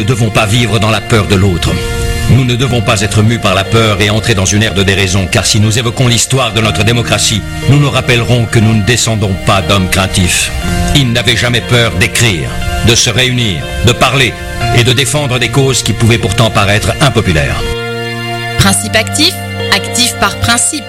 ne devons pas vivre dans la peur de l'autre. Nous ne devons pas être mus par la peur et entrer dans une ère de déraison, car si nous évoquons l'histoire de notre démocratie, nous nous rappellerons que nous ne descendons pas d'hommes craintifs. Ils n'avaient jamais peur d'écrire, de se réunir, de parler et de défendre des causes qui pouvaient pourtant paraître impopulaires. Principe actif, actif par principe.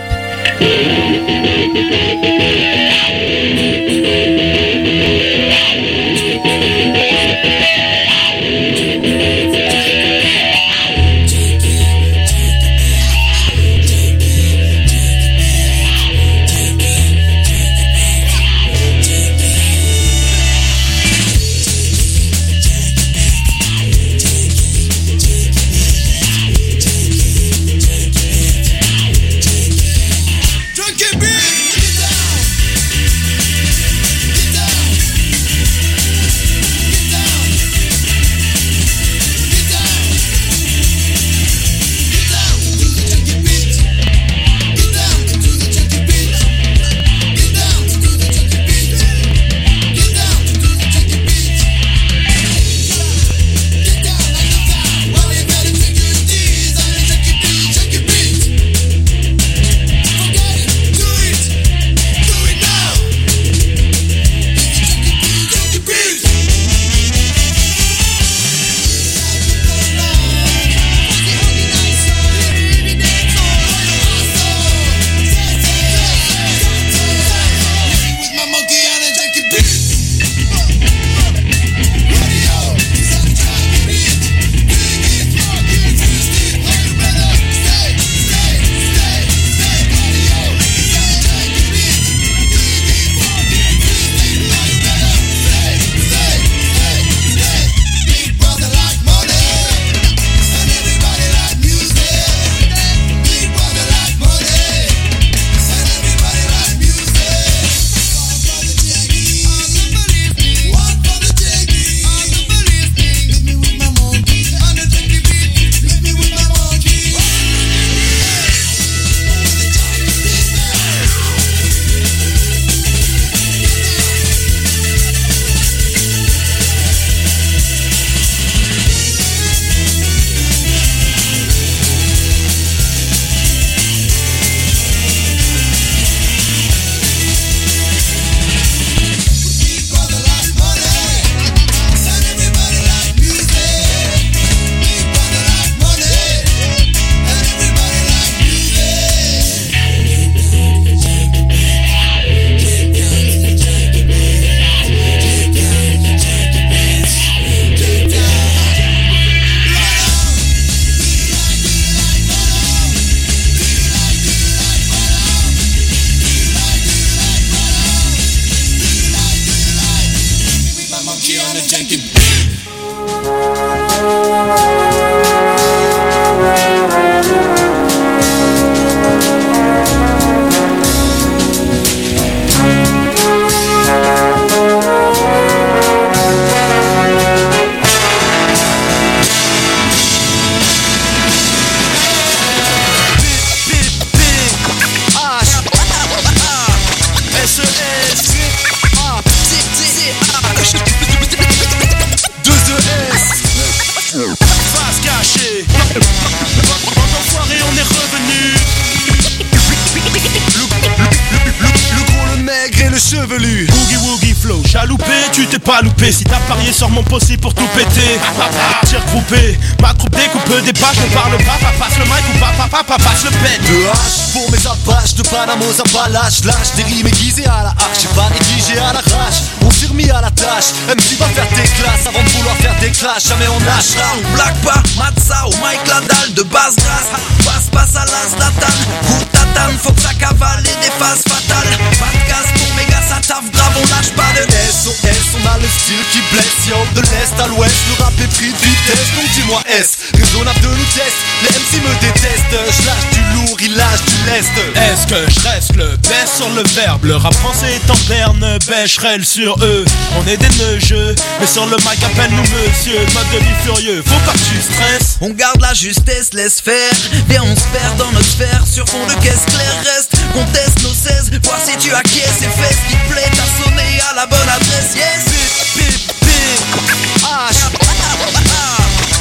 Pas loupé, si t'as parié sur mon possible pour tout péter. Tir groupé, ma troupe découpe des pages. Ne parle pas, passe le mic ou papa passe le pet. De hache pour mes apaches, de Panama aux Appalaches. Lâche des rimes aiguisées à la hache, j'ai pas rédigé à l'arrache. On s'est remis à la tâche, MC va faire des classes avant de vouloir faire des clashs. Jamais on lâchera. Black Bar, Matza ou Mike Ladal de basse grâce. Passe à la Zlatan, coup tatane, faut que ça cavale et des phases fatales. Pas de casse pour mes gars, ça taffe grave, on lâche pas de SOS, on a le style qui blesse, yo. De l'est à l'ouest, le rap est pris de vitesse. Donc dis-moi S, raisonnable de nous test. Les MC me détestent, je lâche du lourd, il lâche du lest. Est-ce que je reste le baisse sur le verbe? Le rap français est en berne, bêcherelle sur eux. On est des neugeux, mais sur le mic appelle-nous monsieur. Mode de vie furieux, faut pas que tu stresses. On garde la justesse, laisse faire. Viens on se perd dans notre sphère. Sur fond de caisse claire reste, conteste nos 16. Voir si tu acquiesces et fais ce qui te plaît. T'as sonné à la bonne adresse, yes. H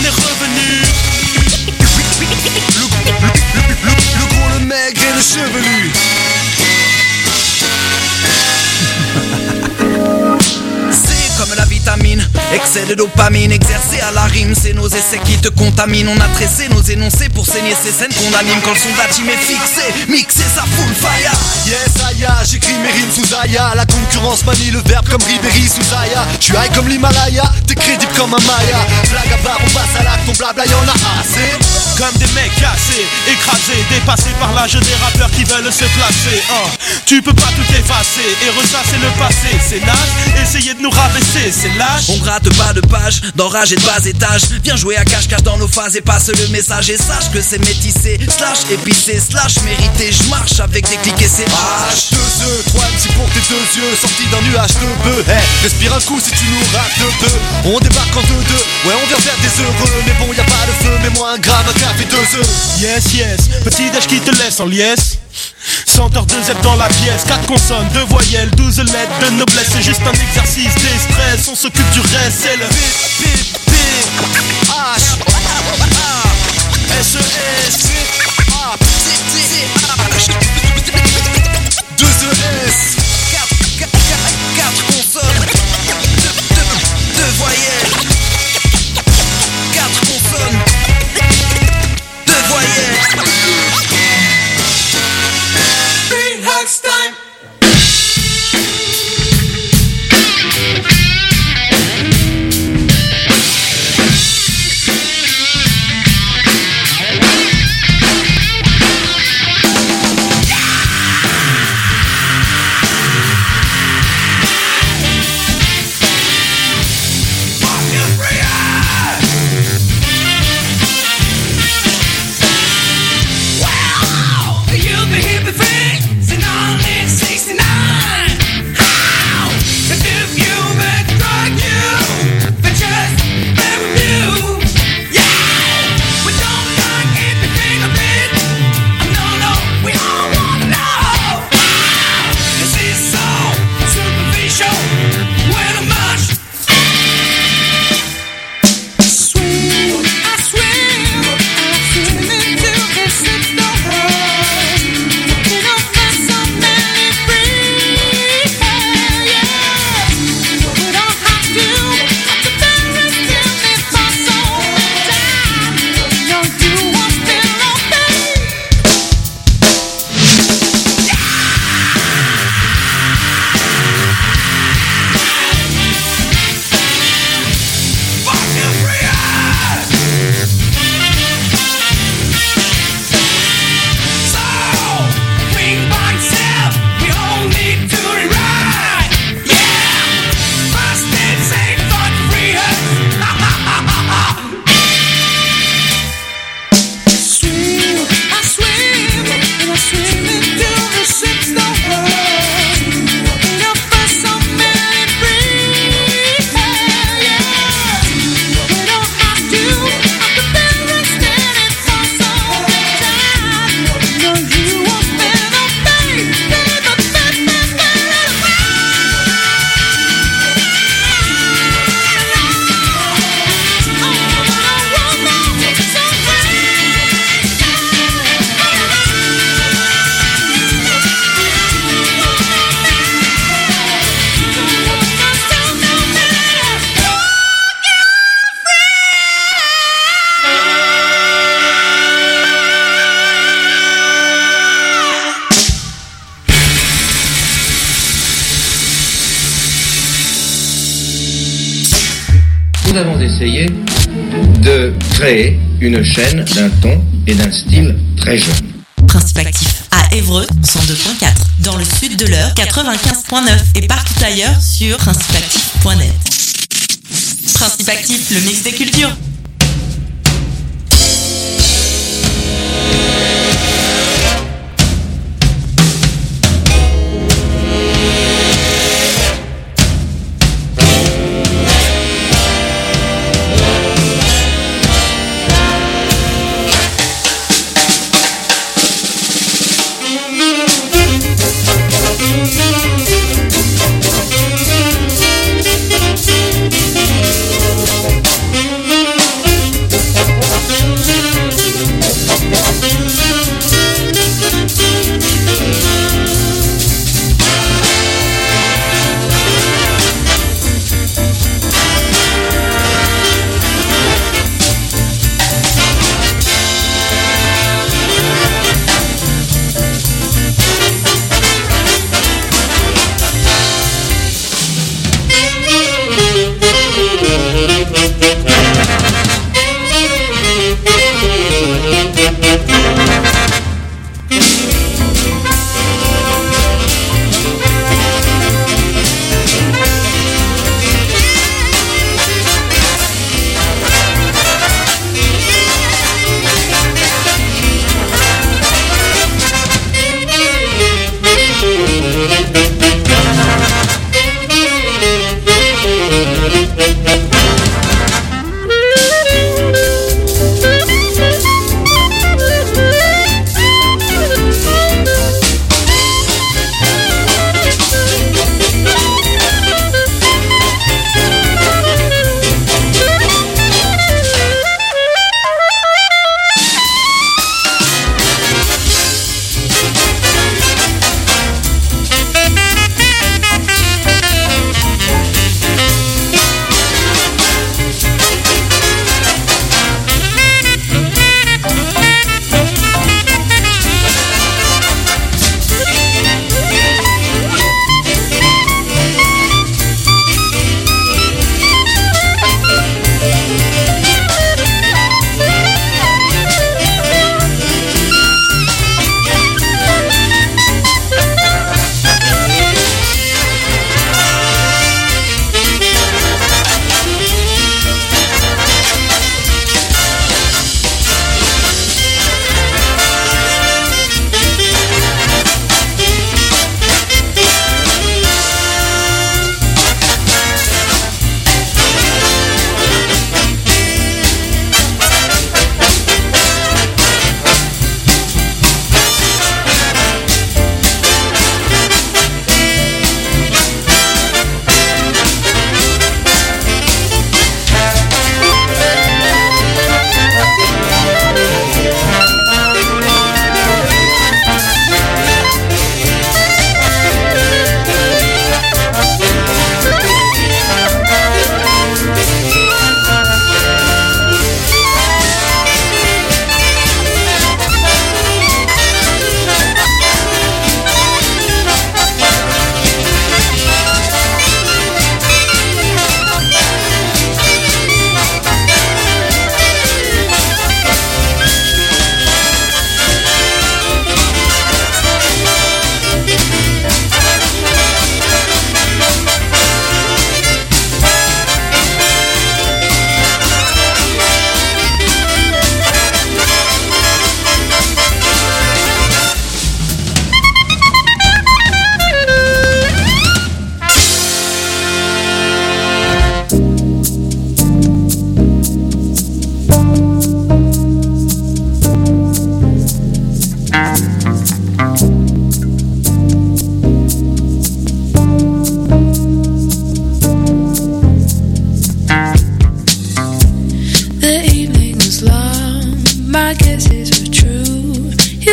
est revenu. Le gros, le maigre et le chevelu. Comme la vitamine, excès de dopamine, exercé à la rime, c'est nos essais qui te contaminent. On a tressé nos énoncés pour saigner ces scènes qu'on anime. Quand le son de la team est fixé, mixé ça fout le fire. Yes, Aya, j'écris mes rimes sous Aya. La concurrence manie le verbe comme Ribéry sous Aya. Tu high comme l'Himalaya, t'es crédible comme un Maya. Blague à barre, on passe à l'acte, ton blabla y'en a assez. Comme des mecs cassés, écrasés, dépassés par l'âge des rappeurs qui veulent se placer. Tu peux pas tout effacer et ressasser le passé. C'est naze, essayer de nous rabaisser, c'est lâche. On gratte pas de page, d'enrage et de bas étage. Viens jouer à cache-cache dans nos phases et passe le message. Et sache que c'est métissé, slash épicé, slash mérité. Je avec des clics et c'est H. 2 œufs, 3 MC pour tes 2 yeux, sortis d'un nuage de bœufs. Hey, respire un coup si tu nous rates de peu. On débarque en 2-2, ouais on vient faire des heureux. Mais bon y'a pas de feu, mais moi un gramme, un café, 2 œufs. Yes, yes, petit déj qui te laisse en liesse. 100 heures de Z dans la pièce, 4 consonnes, 2 voyelles, 12 lettres de noblesse. C'est juste un exercice des stress, on s'occupe du reste. C'est le P, H, S-E-S. 2 ES. 4 consonnes, 2 voyelles. 4 consonnes, 2 voyelles. Next time. Nous avons essayé de créer une chaîne d'un ton et d'un style très jeune. Principe actif à Évreux 102.4, dans le sud de l'Eure 95.9 et partout ailleurs sur principeactif.net. Principe actif, le mix des cultures.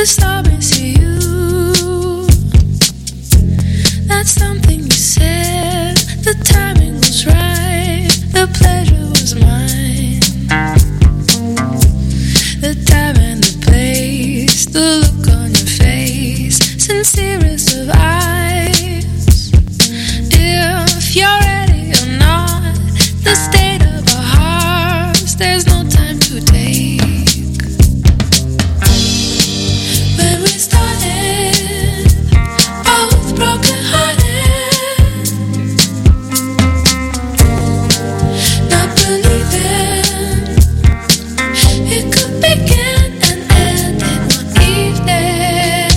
just thought me see you. That's something you said. The timing was right. The pleasure was mine. The time and the place. The look on your face. Sincerest of eyes. If you're ready or not, the state of our hearts, there's no time to take. When we started, both broken hearted, not believing it could begin and end in one evening.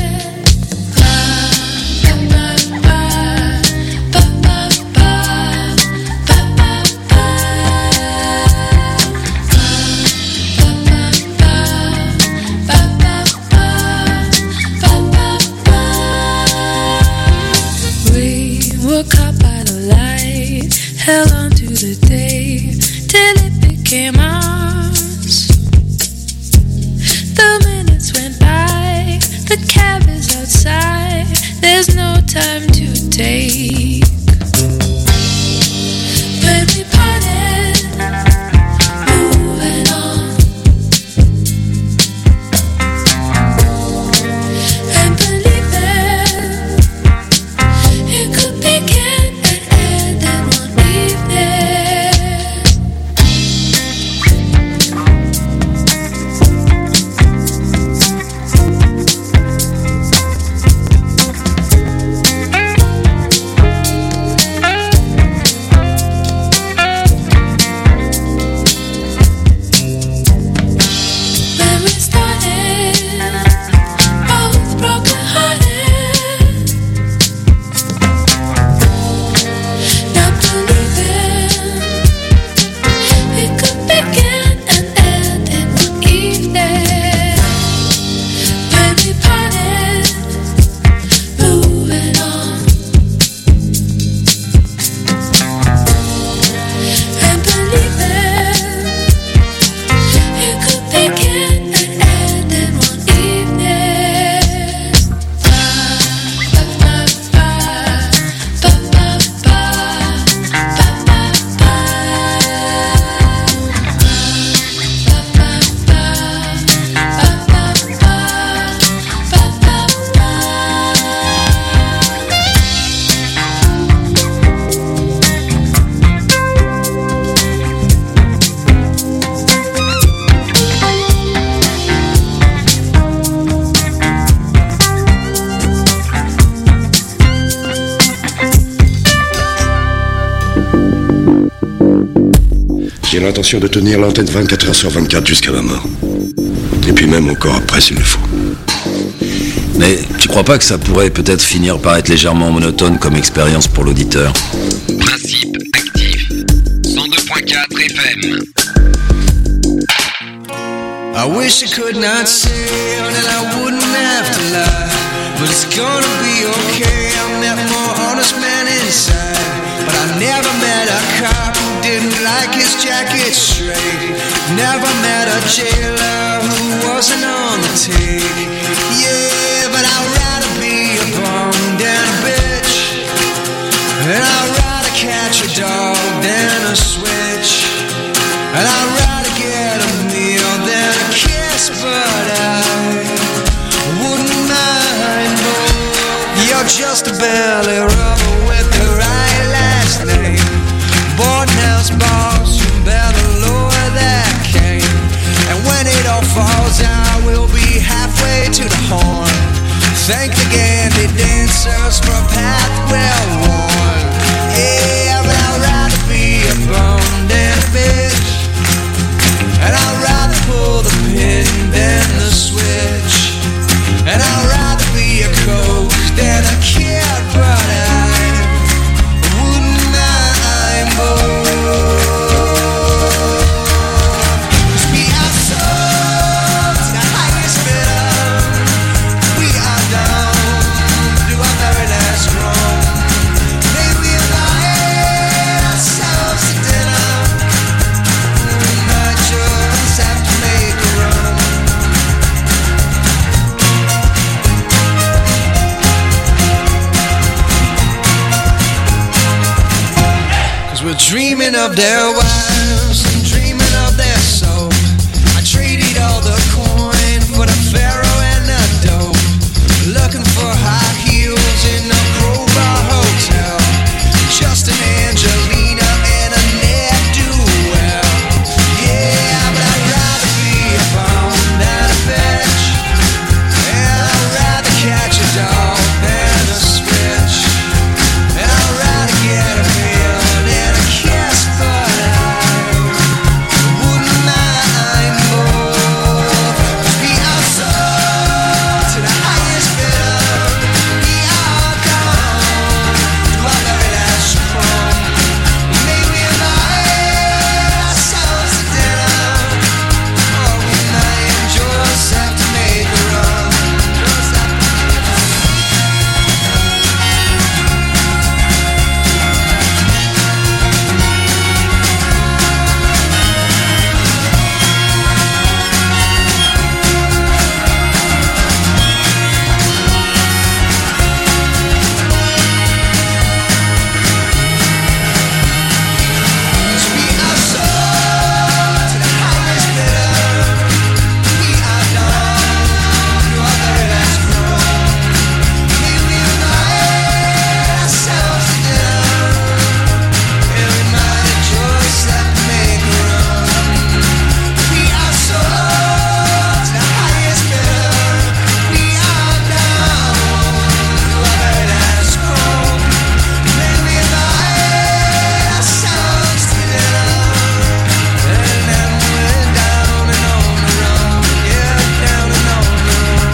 Caught by the light, held on to the day till it became ours. The minutes went by, the cab is outside, there's no time to take. When we parted, moving on, and believing it could begin and end in one evening. When we started, both broken hearted, not believing it could begin and end in one evening. When we parted, moving on, and believing it could begin and end in one evening. J'ai l'intention de tenir l'antenne 24 heures sur 24 jusqu'à ma mort. Et puis même encore après s'il le faut. Mais tu crois pas que ça pourrait peut-être finir par être légèrement monotone comme expérience pour l'auditeur? Principe actif. 102.4 FM. I wish I could not say that I wouldn't have to lie, but it's gonna be okay. I met more honest men inside, but I never met a cop who didn't like his jacket straight. Never met a jailer who wasn't on the take. Yeah, but I'd rather be a bum than a bitch, and I'd rather catch a dog than a switch, and I'd rather get a meal than a kiss, but I wouldn't mind. But you're just a belly rubber with the right last name. Boardhouse boss, you better lower that cane. And when it all falls out, we'll be halfway to the horn. Thank the Gandhi dancers for a path well worn. Yeah, but I'd rather be a bum than a bitch, and I'd rather pull the pin than the switch, and I'd rather be a coke than a kid, but I wouldn't mind both. 'Cause we are souls, the highest bidder. We are down to our very last wrong. dreaming of their wives and dreaming of their soul. I traded all the coin for the pharaoh and the dough. Looking for high heels in the Crowbar Hotel. Just an Angelina and a ne'er-do-well. Yeah, but I'd rather be a bum than a bitch. And I'd rather catch a dog than a switch. And I'd rather get a meal than a kiss, but I wouldn't mind more. We are sold to the highest bidder. We are gone to our very last crumb. Maybe we invite ourselves to dinner, or we might just have to make a run. Just have to make a run. We are sold to the highest bidder. We are gone to our very last crumb. Maybe we invite ourselves to dinner, and we might just have to make a run. We are sold to the highest bidder. We are gone to our very last crumb. Maybe we invite ourselves to dinner, and then we're down and on the run. Yeah, down and on the run.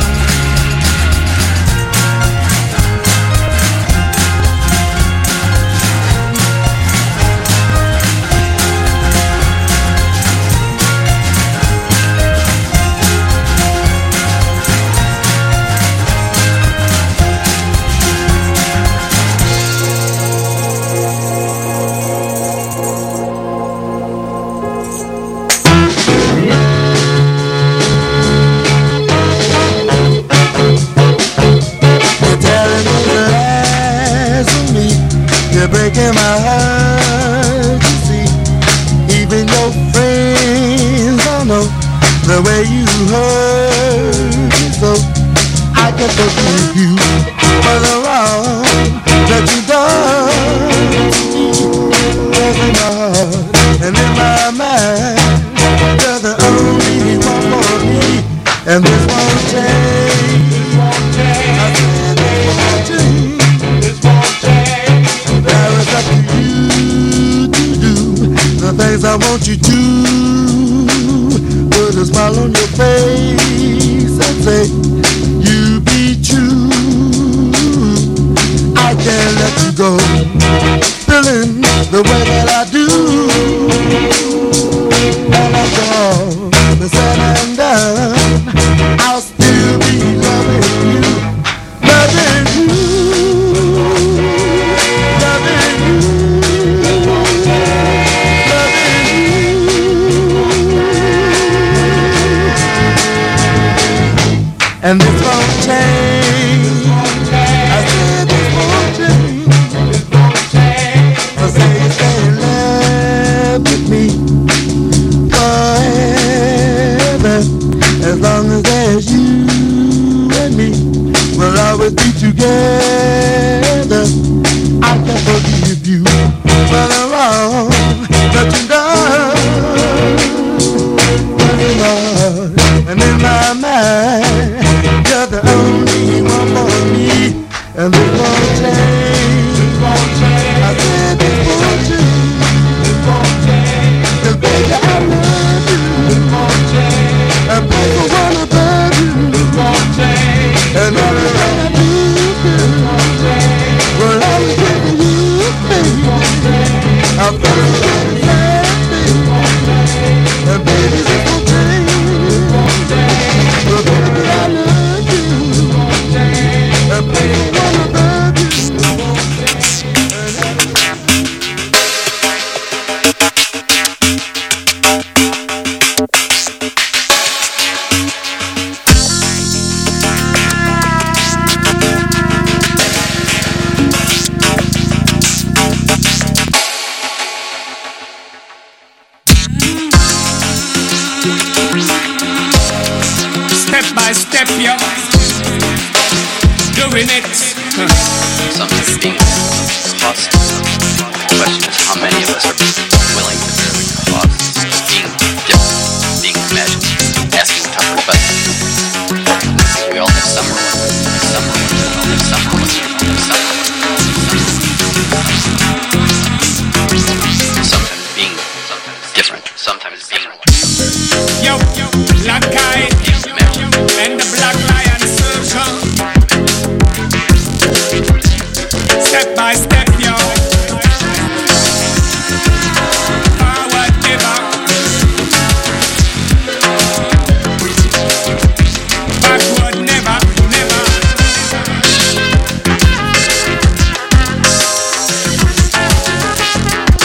You're telling me the lies of me. You're breaking my heart, you see. Even your friends don't know the way you hurt me so. I can forgive you for the wrong that you done to me. Breaking my heart and in my mind, you're the only one for me, and this won't change. I said this won't change. Now it's up to you to do the things I want you to. Put a smile on your face and say, you be true. I can't let you go, feeling the way that I do. And after all the said and done, I'll still be loving you, loving you, loving you, loving you. And this won't change. I said this won't change. I say you stay in love with me forever. As long as there's you and me, we'll always be together. I can forgive you for the wrong that you done. But in my heart and in my mind, you're the only one for me, and this won't change. I said this won't change. 'Cause baby, I love you. And baby, I wanna love you. And everything I do, will always be for you, baby. next? Something being cost. The question is how many of us are